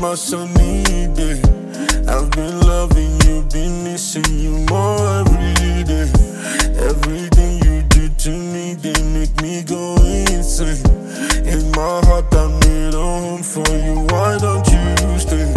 my sunny day. I've been loving you, been missing you more every day. Everything you do to me, they make me go insane. In my heart, I made a home for you. Why don't you stay?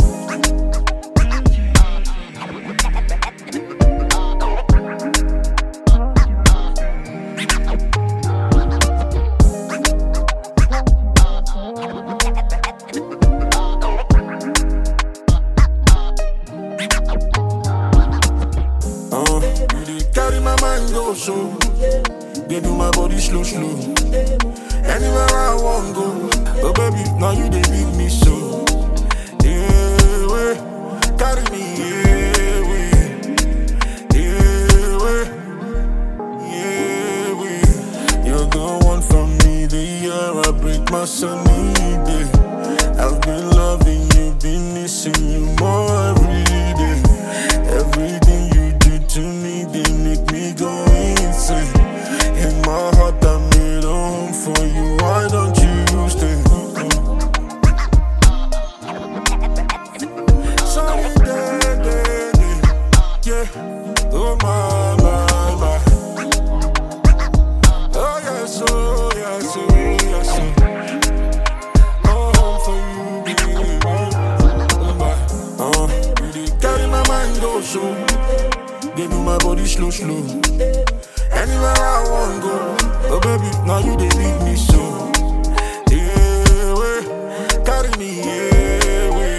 Carry my mind go so. They do my body slow, slow. Anywhere I want go. Oh baby, now you they leave me so. Yeah, way. Carry me, yeah, way. Yeah, way. Yeah, way. You're the one for me, the year I break my sunny day. I've been loving you, been missing you more every day. Everything you do to me, they make me go insane. In my heart, I made a home for you. Why don't you stay? Sunny day, day, day. Yeah. Oh my, my, my. Oh yes, oh yes, oh yes. Oh, home for you, baby. Oh my. Carry my mind go so. They do my body slow, slow. Anywhere I want go. Oh baby, now you they leave me so. Yeah, way. Carry me, yeah, way.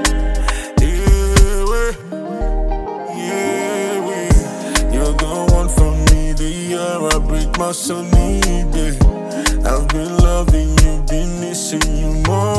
Yeah, way. Yeah, way. You're the one for me, the year I break my sunny day. I've been loving you, been missing you more